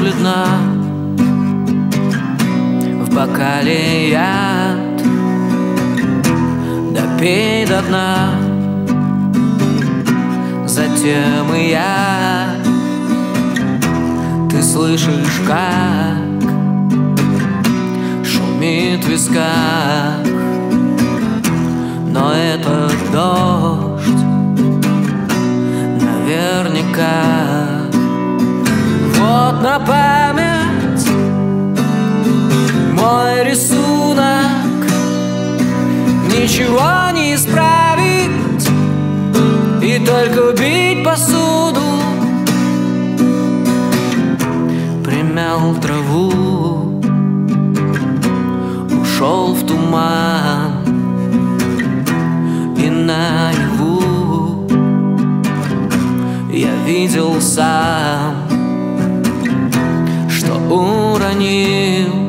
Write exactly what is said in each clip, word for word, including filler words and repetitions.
бледна, в бокале яд, допей до дна. Затем и я, ты слышишь, как шумит в висках, но это дождь наверняка. Вот на память мой рисунок, ничего не исправить и только бить посуду. Примял траву, ушел в туман, и наяву я видел сам, что уронил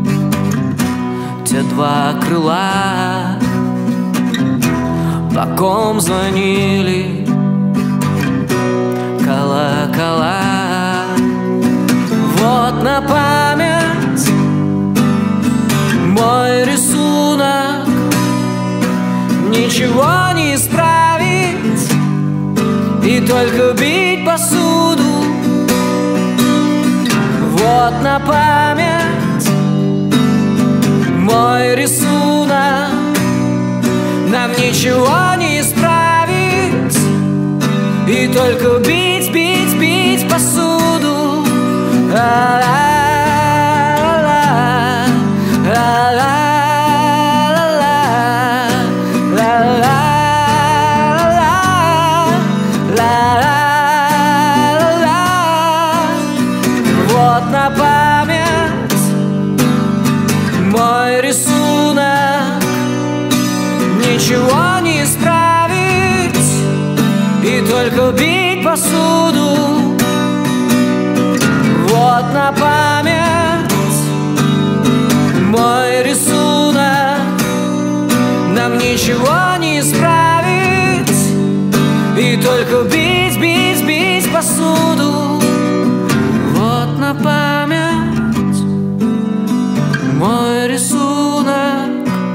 те два крыла, по ком звонили колокола. Вот на память мой рисунок, ничего не исправить и только бить посуду. Вот на память мой рисунок, нам ничего не исправить и только бить, бить, бить посуду. А-ла-ла-ла, а-ла-ла-ла, ла-ла-ла-ла-ла. Вот на память мой рисунок, ничего не исправить и только бить посуду. Вот на память мой рисунок, нам ничего не исправить и только бить, бить, бить посуду. Вот на память мой рисунок,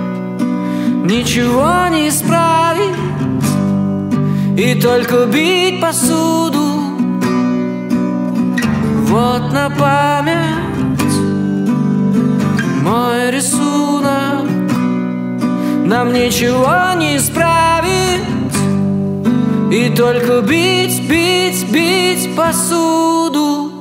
ничего не исправить и только бить посуду. Вот на память мой рисунок, нам ничего не исправить и только бить, бить, бить посуду.